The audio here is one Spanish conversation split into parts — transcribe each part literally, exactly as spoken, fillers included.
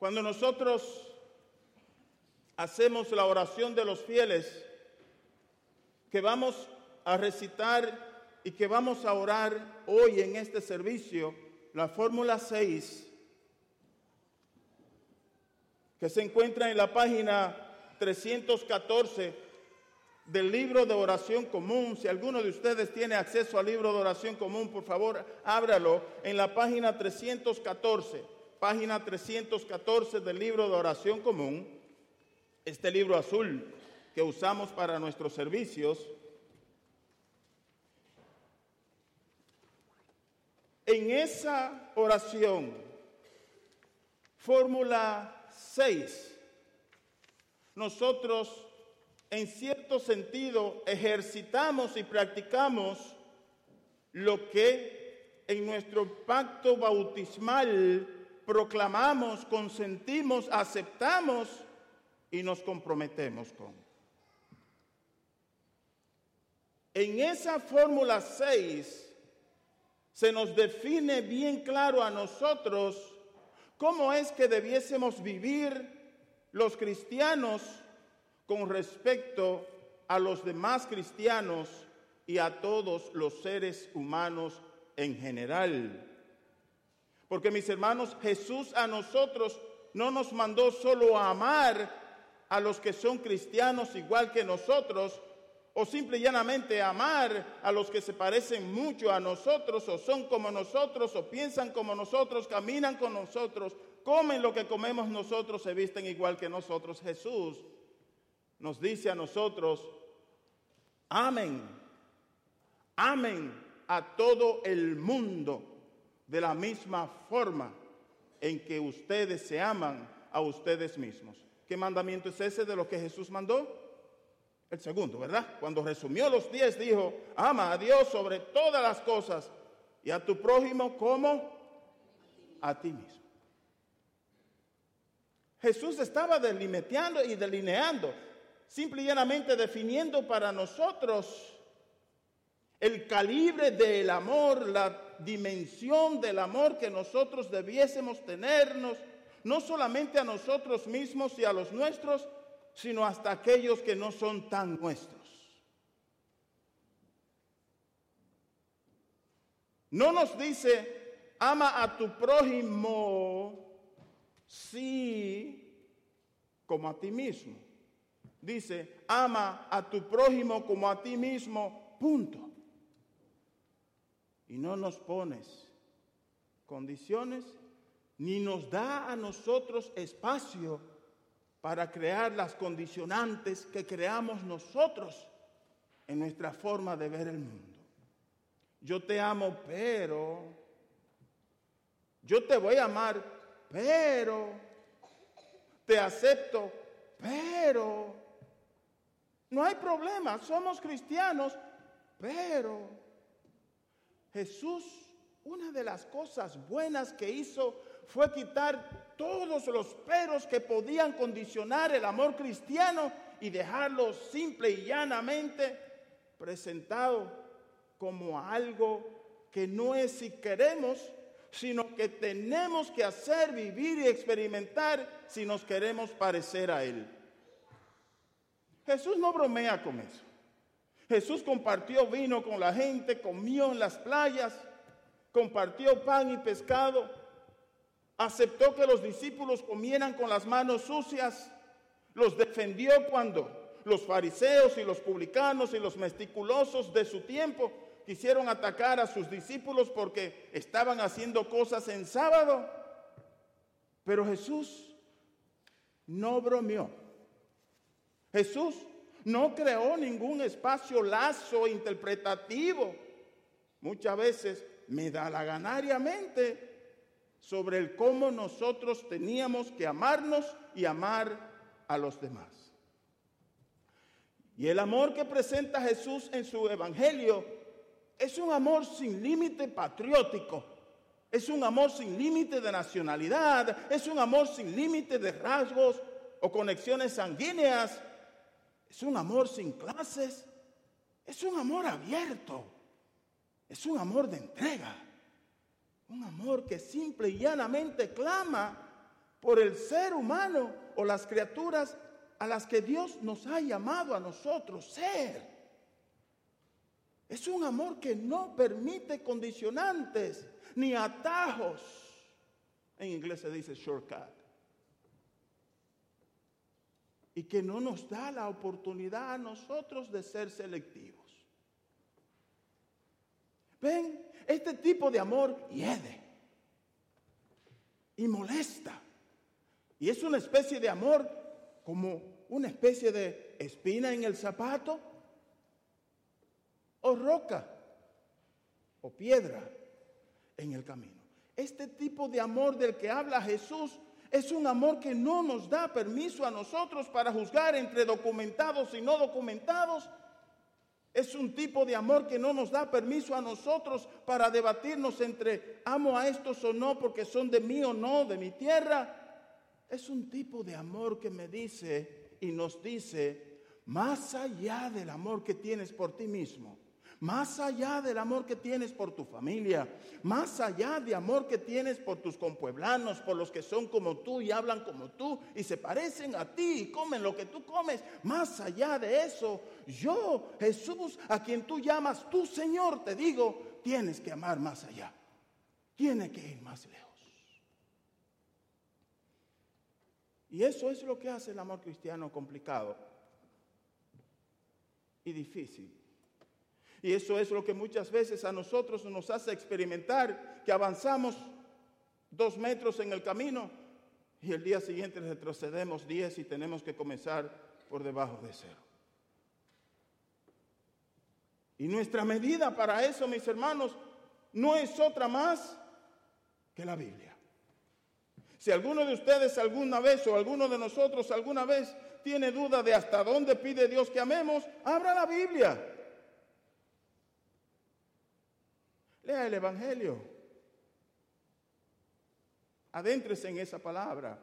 Cuando nosotros hacemos la oración de los fieles, que vamos a recitar y que vamos a orar hoy en este servicio, la fórmula seis, que se encuentra en la página trescientos catorce del libro de oración común. Si alguno de ustedes tiene acceso al libro de oración común, por favor, ábralo en la página trescientos catorce, página trescientos catorce del libro de oración común, este libro azul que usamos para nuestros servicios. En esa oración, fórmula seis, nosotros en cierto sentido ejercitamos y practicamos lo que en nuestro pacto bautismal proclamamos, consentimos, aceptamos y nos comprometemos con. En esa fórmula seis se nos define bien claro a nosotros cómo es que debiésemos vivir los cristianos con respecto a los demás cristianos y a todos los seres humanos en general. Porque, mis hermanos, Jesús a nosotros no nos mandó solo a amar a los que son cristianos igual que nosotros, o simple y llanamente amar a los que se parecen mucho a nosotros, o son como nosotros, o piensan como nosotros, caminan con nosotros, comen lo que comemos nosotros, se visten igual que nosotros. Jesús nos dice a nosotros: amen, amen a todo el mundo de la misma forma en que ustedes se aman a ustedes mismos. ¿Qué mandamiento es ese de lo que Jesús mandó? El segundo, ¿verdad? Cuando resumió los diez, dijo: ama a Dios sobre todas las cosas y a tu prójimo como a ti mismo. Jesús estaba delimiteando y delineando, simple y llanamente definiendo para nosotros el calibre del amor, la dimensión del amor que nosotros debiésemos tenernos, no solamente a nosotros mismos y a los nuestros, sino hasta aquellos que no son tan nuestros. No nos dice: ama a tu prójimo, sí, como a ti mismo. Dice: ama a tu prójimo como a ti mismo, punto. Y no nos pones condiciones, ni nos da a nosotros espacio para crear las condicionantes que creamos nosotros en nuestra forma de ver el mundo. Yo te amo, pero, yo te voy a amar, pero, te acepto, pero, no hay problema, somos cristianos, pero Jesús, una de las cosas buenas que hizo fue quitar todos los peros que podían condicionar el amor cristiano y dejarlo simple y llanamente presentado como algo que no es si queremos, sino que tenemos que hacer, vivir y experimentar si nos queremos parecer a Él. Jesús no bromea con eso. Jesús compartió vino con la gente, comió en las playas, compartió pan y pescado, aceptó que los discípulos comieran con las manos sucias, los defendió cuando los fariseos y los publicanos y los meticulosos de su tiempo quisieron atacar a sus discípulos porque estaban haciendo cosas en sábado. Pero Jesús no bromeó. Jesús no creó ningún espacio lazo interpretativo, muchas veces medalaganariamente, sobre el cómo nosotros teníamos que amarnos y amar a los demás. Y el amor que presenta Jesús en su evangelio es un amor sin límite patriótico, es un amor sin límite de nacionalidad, es un amor sin límite de rasgos o conexiones sanguíneas. Es un amor sin clases, es un amor abierto, es un amor de entrega, un amor que simple y llanamente clama por el ser humano o las criaturas a las que Dios nos ha llamado a nosotros ser. Es un amor que no permite condicionantes ni atajos. En inglés se dice shortcut. Y que no nos da la oportunidad a nosotros de ser selectivos. ¿Ven? Este tipo de amor hiede y molesta. Y es una especie de amor como una especie de espina en el zapato, o roca, o piedra en el camino. Este tipo de amor del que habla Jesús es un amor que no nos da permiso a nosotros para juzgar entre documentados y no documentados. Es un tipo de amor que no nos da permiso a nosotros para debatirnos entre amo a estos o no porque son de mí o no, de mi tierra. Es un tipo de amor que me dice y nos dice, más allá del amor que tienes por ti mismo, más allá del amor que tienes por tu familia, más allá de amor que tienes por tus compueblanos, por los que son como tú y hablan como tú y se parecen a ti y comen lo que tú comes, más allá de eso, yo, Jesús, a quien tú llamas tu Señor, te digo, tienes que amar más allá, tienes que ir más lejos. Y eso es lo que hace el amor cristiano complicado y difícil. Y eso es lo que muchas veces a nosotros nos hace experimentar que avanzamos dos metros en el camino y el día siguiente retrocedemos diez y tenemos que comenzar por debajo de cero. Y nuestra medida para eso, mis hermanos, no es otra más que la Biblia. Si alguno de ustedes alguna vez o alguno de nosotros alguna vez tiene duda de hasta dónde pide Dios que amemos, abra la Biblia. Lea el Evangelio. Adéntrese en esa palabra.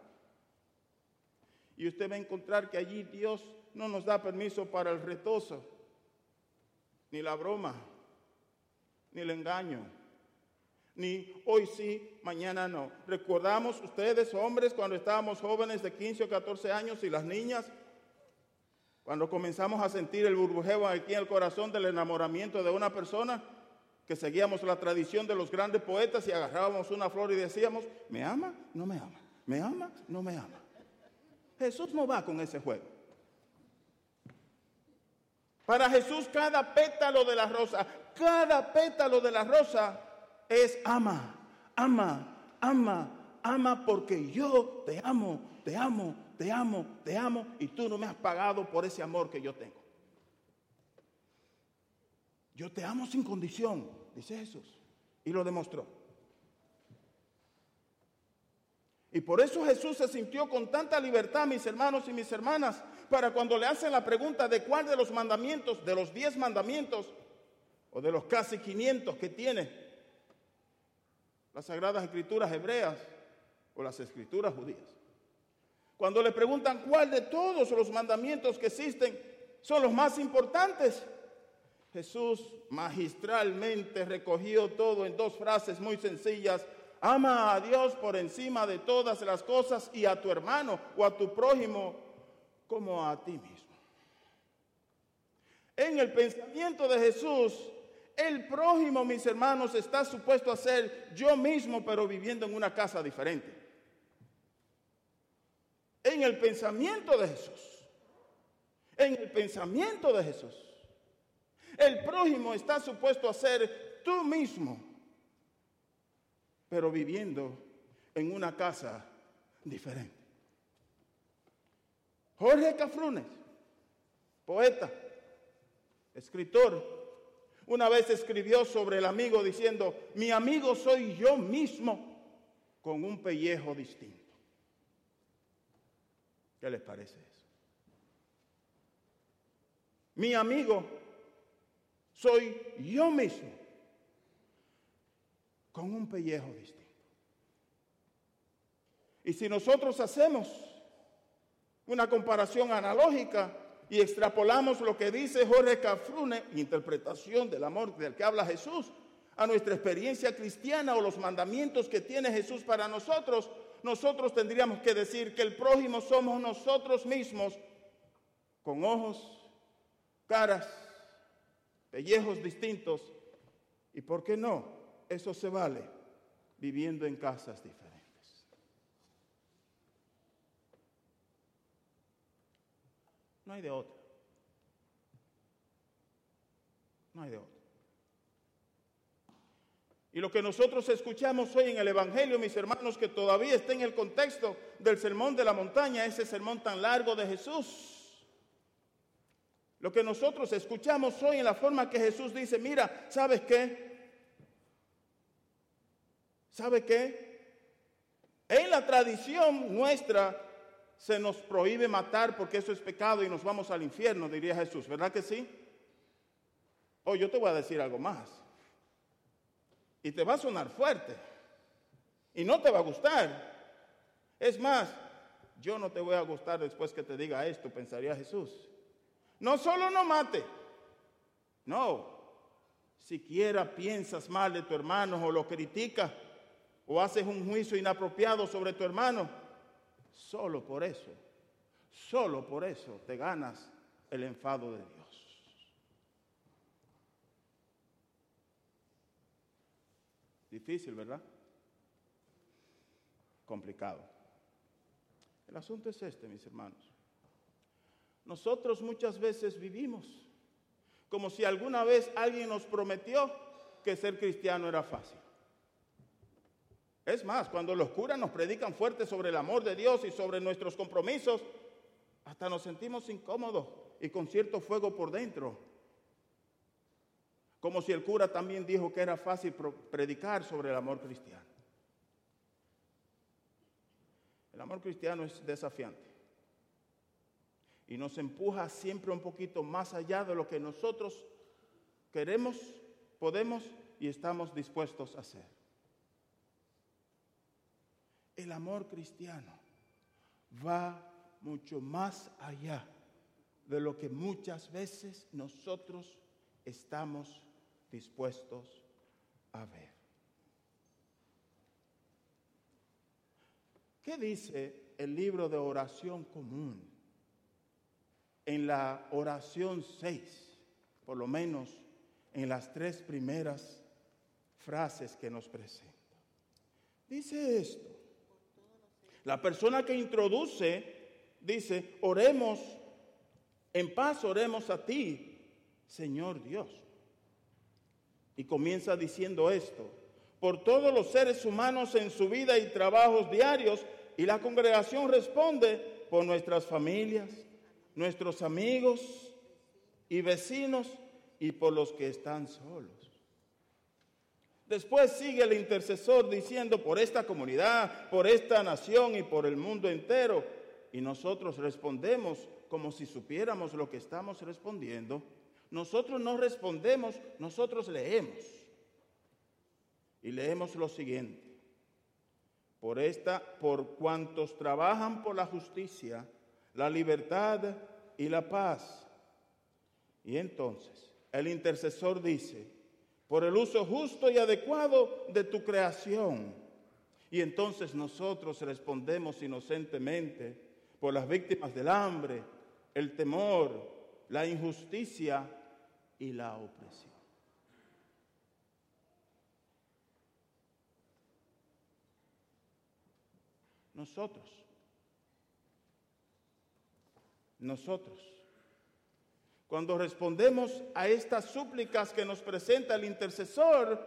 Y usted va a encontrar que allí Dios no nos da permiso para el retozo, ni la broma, ni el engaño, ni hoy sí, mañana no. ¿Recordamos ustedes, hombres, cuando estábamos jóvenes de quince o catorce años y las niñas? Cuando comenzamos a sentir el burbujeo aquí en el corazón del enamoramiento de una persona, que seguíamos la tradición de los grandes poetas y agarrábamos una flor y decíamos, ¿me ama? No me ama. ¿Me ama? No me ama. Jesús no va con ese juego. Para Jesús cada pétalo de la rosa, cada pétalo de la rosa es ama, ama, ama, ama porque yo te amo, te amo, te amo, te amo y tú no me has pagado por ese amor que yo tengo. Yo te amo sin condición, dice Jesús, y lo demostró. Y por eso Jesús se sintió con tanta libertad, mis hermanos y mis hermanas, para cuando le hacen la pregunta de cuál de los mandamientos, de los diez mandamientos, o de los casi quinientos que tiene las Sagradas Escrituras hebreas o las Escrituras judías. Cuando le preguntan cuál de todos los mandamientos que existen son los más importantes, Jesús magistralmente recogió todo en dos frases muy sencillas. Ama a Dios por encima de todas las cosas y a tu hermano o a tu prójimo como a ti mismo. En el pensamiento de Jesús, el prójimo, mis hermanos, está supuesto a ser yo mismo, pero viviendo en una casa diferente. En el pensamiento de Jesús, en el pensamiento de Jesús, el prójimo está supuesto a ser tú mismo, pero viviendo en una casa diferente. Jorge Cafrunes, poeta, escritor, una vez escribió sobre el amigo diciendo, mi amigo soy yo mismo con un pellejo distinto. ¿Qué les parece eso? Mi amigo soy yo mismo con un pellejo distinto. Y si nosotros hacemos una comparación analógica y extrapolamos lo que dice Jorge Cafrune, interpretación del amor del que habla Jesús, a nuestra experiencia cristiana o los mandamientos que tiene Jesús para nosotros, nosotros tendríamos que decir que el prójimo somos nosotros mismos, con ojos, caras, pellejos distintos. ¿Y por qué no? Eso se vale viviendo en casas diferentes. No hay de otra. No hay de otra. Y lo que nosotros escuchamos hoy en el Evangelio, mis hermanos, que todavía está en el contexto del sermón de la montaña, ese sermón tan largo de Jesús. Lo que nosotros escuchamos hoy en la forma que Jesús dice, mira, ¿sabes qué? ¿Sabe qué? En la tradición nuestra se nos prohíbe matar porque eso es pecado y nos vamos al infierno, diría Jesús, ¿verdad que sí? Oh, yo te voy a decir algo más. Y te va a sonar fuerte. Y no te va a gustar. Es más, yo no te voy a gustar después que te diga esto, pensaría Jesús. No solo no mate. No. Siquiera piensas mal de tu hermano o lo criticas o haces un juicio inapropiado sobre tu hermano. Solo por eso, solo por eso te ganas el enfado de Dios. Difícil, ¿verdad? Complicado. El asunto es este, mis hermanos. Nosotros muchas veces vivimos como si alguna vez alguien nos prometió que ser cristiano era fácil. Es más, cuando los curas nos predican fuerte sobre el amor de Dios y sobre nuestros compromisos, hasta nos sentimos incómodos y con cierto fuego por dentro. Como si el cura también dijo que era fácil predicar sobre el amor cristiano. El amor cristiano es desafiante y nos empuja siempre un poquito más allá de lo que nosotros queremos, podemos y estamos dispuestos a hacer. El amor cristiano va mucho más allá de lo que muchas veces nosotros estamos dispuestos a ver. ¿Qué dice el libro de oración común? En la oración seis, por lo menos en las tres primeras frases que nos presenta. Dice esto. La persona que introduce dice, oremos, en paz oremos a ti, Señor Dios. Y comienza diciendo esto, por todos los seres humanos en su vida y trabajos diarios, y la congregación responde por nuestras familias, nuestros amigos y vecinos, y por los que están solos. Después sigue el intercesor diciendo por esta comunidad, por esta nación y por el mundo entero. Y nosotros respondemos como si supiéramos lo que estamos respondiendo. Nosotros no respondemos, nosotros leemos. Y leemos lo siguiente. Por esta, por cuantos trabajan por la justicia, la libertad y la paz. Y entonces el intercesor dice, por el uso justo y adecuado de tu creación. Y entonces nosotros respondemos inocentemente por las víctimas del hambre, el temor, la injusticia y la opresión. Nosotros, nosotros, cuando respondemos a estas súplicas que nos presenta el intercesor,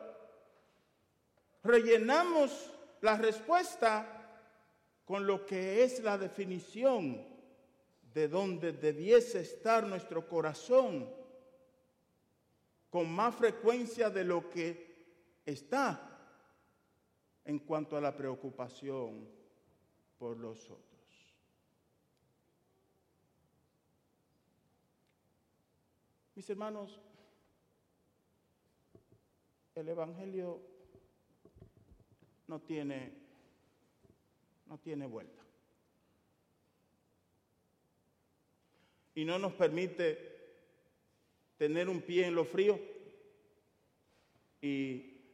rellenamos la respuesta con lo que es la definición de donde debiese estar nuestro corazón con más frecuencia de lo que está en cuanto a la preocupación por los otros. Mis hermanos, el Evangelio no tiene, no tiene vuelta. Y no nos permite tener un pie en lo frío y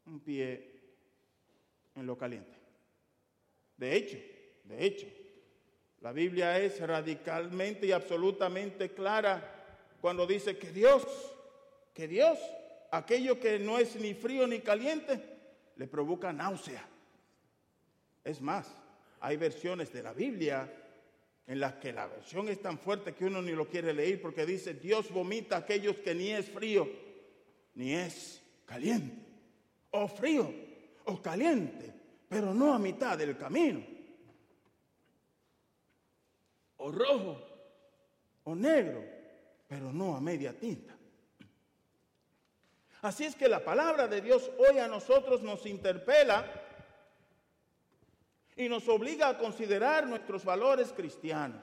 un pie en lo caliente. De hecho, de hecho, la Biblia es radicalmente y absolutamente clara cuando dice que Dios, que Dios, aquello que no es ni frío ni caliente, le provoca náusea. Es más, hay versiones de la Biblia en las que la versión es tan fuerte que uno ni lo quiere leer porque dice, Dios vomita a aquellos que ni es frío, ni es caliente, o frío, o caliente, pero no a mitad del camino, o rojo, o negro, pero no a media tinta. Así es que la palabra de Dios hoy a nosotros nos interpela y nos obliga a considerar nuestros valores cristianos.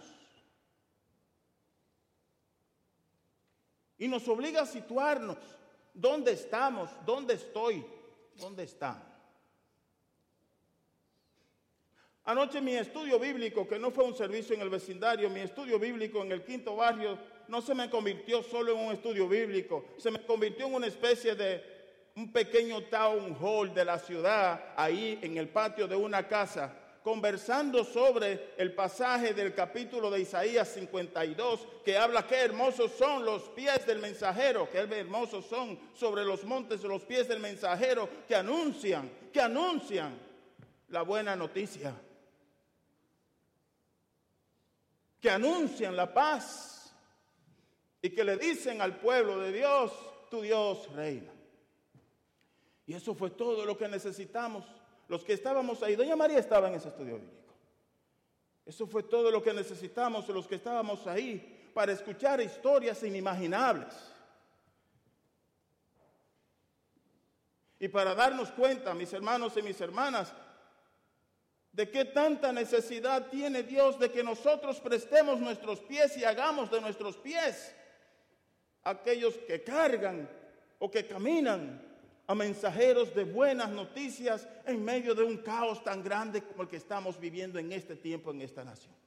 Y nos obliga a situarnos. ¿Dónde estamos? ¿Dónde estoy? ¿Dónde están? Anoche mi estudio bíblico, que no fue un servicio en el vecindario, mi estudio bíblico en el quinto barrio, no se me convirtió solo en un estudio bíblico, se me convirtió en una especie de un pequeño town hall de la ciudad, ahí en el patio de una casa, conversando sobre el pasaje del capítulo de Isaías cincuenta y dos, que habla qué hermosos son los pies del mensajero, qué hermosos son sobre los montes los pies del mensajero que anuncian, que anuncian la buena noticia, que anuncian la paz y que le dicen al pueblo de Dios, tu Dios reina. Y eso fue todo lo que necesitamos. Los que estábamos ahí, doña María estaba en ese estudio bíblico. Eso fue todo lo que necesitamos los que estábamos ahí para escuchar historias inimaginables. Y para darnos cuenta, mis hermanos y mis hermanas, de qué tanta necesidad tiene Dios de que nosotros prestemos nuestros pies y hagamos de nuestros pies aquellos que cargan o que caminan a mensajeros de buenas noticias en medio de un caos tan grande como el que estamos viviendo en este tiempo en esta nación.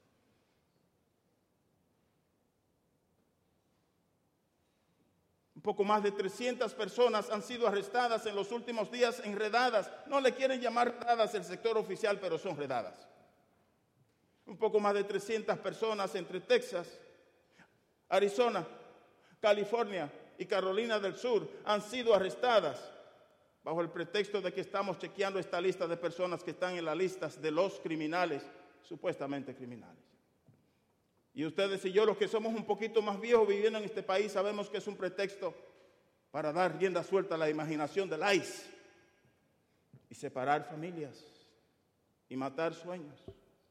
Un poco más de trescientas personas han sido arrestadas en los últimos días, enredadas. No le quieren llamar redadas el sector oficial, pero son redadas. Un poco más de trescientas personas entre Texas, Arizona, California y Carolina del Sur han sido arrestadas bajo el pretexto de que estamos chequeando esta lista de personas que están en las listas de los criminales, supuestamente criminales. Y ustedes y yo, los que somos un poquito más viejos viviendo en este país, sabemos que es un pretexto para dar rienda suelta a la imaginación del I C E y separar familias y matar sueños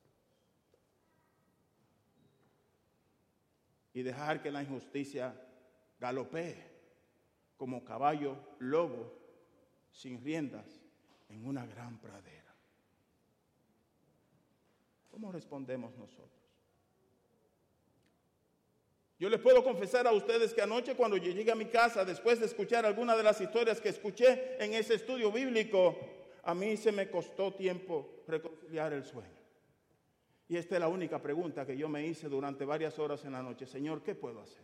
y dejar que la injusticia galopee como caballo lobo sin riendas en una gran pradera. ¿Cómo respondemos nosotros? Yo les puedo confesar a ustedes que anoche cuando yo llegué a mi casa, después de escuchar algunas de las historias que escuché en ese estudio bíblico, a mí se me costó tiempo reconciliar el sueño. Y esta es la única pregunta que yo me hice durante varias horas en la noche. Señor, ¿qué puedo hacer?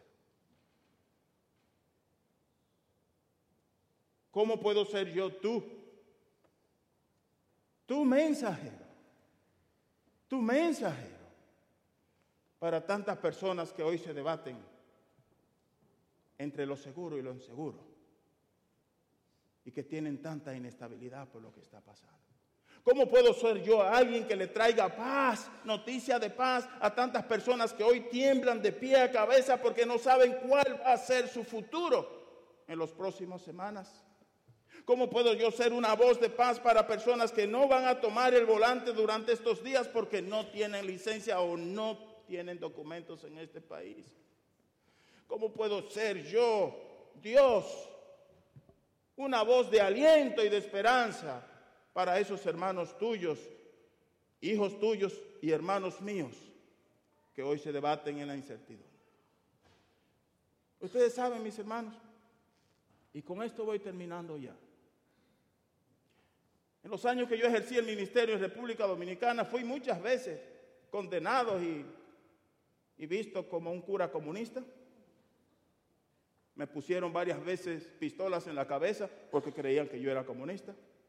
¿Cómo puedo ser yo tú? Tu mensajero. Tu mensajero. Para tantas personas que hoy se debaten entre lo seguro y lo inseguro y que tienen tanta inestabilidad por lo que está pasando. ¿Cómo puedo ser yo alguien que le traiga paz, noticia de paz a tantas personas que hoy tiemblan de pie a cabeza porque no saben cuál va a ser su futuro en las próximas semanas? ¿Cómo puedo yo ser una voz de paz para personas que no van a tomar el volante durante estos días porque no tienen licencia o no tienen documentos en este país? ¿Cómo puedo ser yo, Dios, una voz de aliento y de esperanza para esos hermanos tuyos, hijos tuyos y hermanos míos que hoy se debaten en la incertidumbre? Ustedes saben, mis hermanos, y con esto voy terminando ya. En los años que yo ejercí el ministerio en República Dominicana, fui muchas veces condenado y y visto como un cura comunista. Me pusieron varias veces pistolas en la cabeza porque creían que yo era comunista.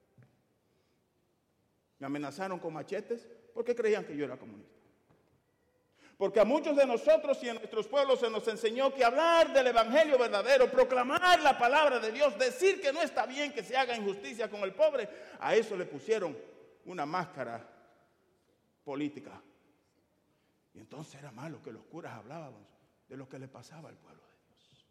Me amenazaron con machetes porque creían que yo era comunista. Porque a muchos de nosotros y en nuestros pueblos se nos enseñó que hablar del evangelio verdadero, proclamar la palabra de Dios, decir que no está bien que se haga injusticia con el pobre, a eso le pusieron una máscara política. Y entonces era malo que los curas hablábamos de lo que le pasaba al pueblo de Dios.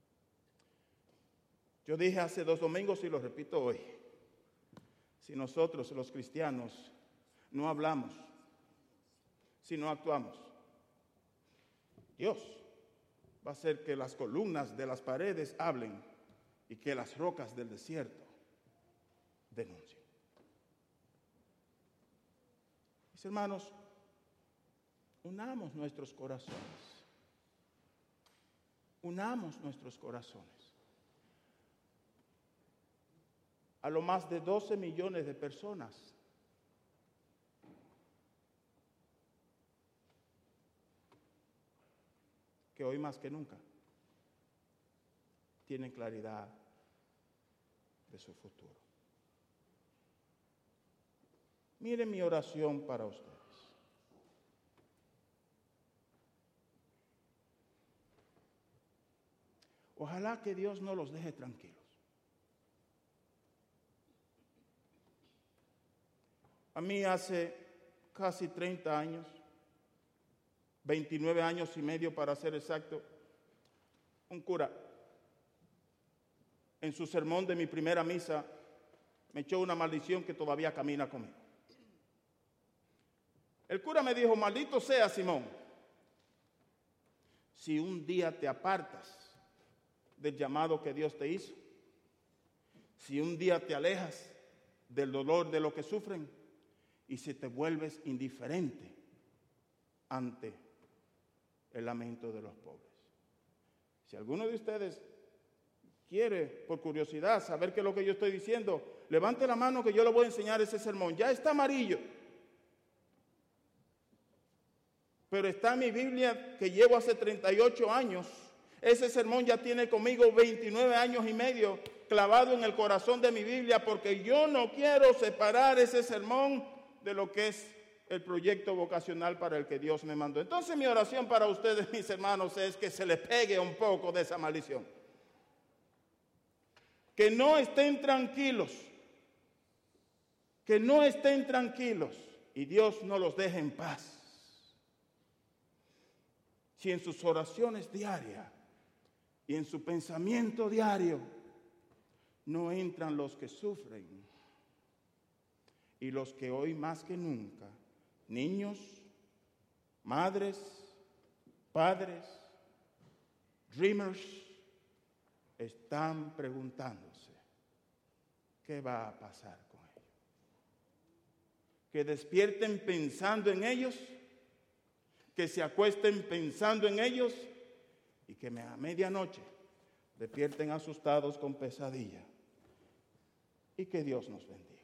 Yo dije hace dos domingos y lo repito hoy: si nosotros los cristianos no hablamos, si no actuamos, Dios va a hacer que las columnas de las paredes hablen y que las rocas del desierto denuncien. Mis hermanos, unamos nuestros corazones. Unamos nuestros corazones. A lo más de doce millones de personas que hoy más que nunca tienen claridad de su futuro. Miren mi oración para ustedes. Ojalá que Dios no los deje tranquilos. A mí hace casi treinta años, veintinueve años y medio para ser exacto, un cura, en su sermón de mi primera misa, me echó una maldición que todavía camina conmigo. El cura me dijo: maldito sea Simón, si un día te apartas del llamado que Dios te hizo, si un día te alejas del dolor de lo que sufren y si te vuelves indiferente ante el lamento de los pobres. Si alguno de ustedes quiere, por curiosidad, saber qué es lo que yo estoy diciendo, levante la mano que yo le voy a enseñar ese sermón. Ya está amarillo, pero está en mi Biblia que llevo hace treinta y ocho años. Ese sermón ya tiene conmigo veintinueve años y medio clavado en el corazón de mi Biblia, porque yo no quiero separar ese sermón de lo que es el proyecto vocacional para el que Dios me mandó. Entonces mi oración para ustedes, mis hermanos, es que se les pegue un poco de esa maldición. Que no estén tranquilos, que no estén tranquilos y Dios no los deje en paz. Si en sus oraciones diarias y en su pensamiento diario no entran los que sufren y los que hoy más que nunca, niños, madres, padres, dreamers, están preguntándose qué va a pasar con ellos. Que despierten pensando en ellos, que se acuesten pensando en ellos y que a medianoche despierten asustados con pesadilla. Y que Dios nos bendiga.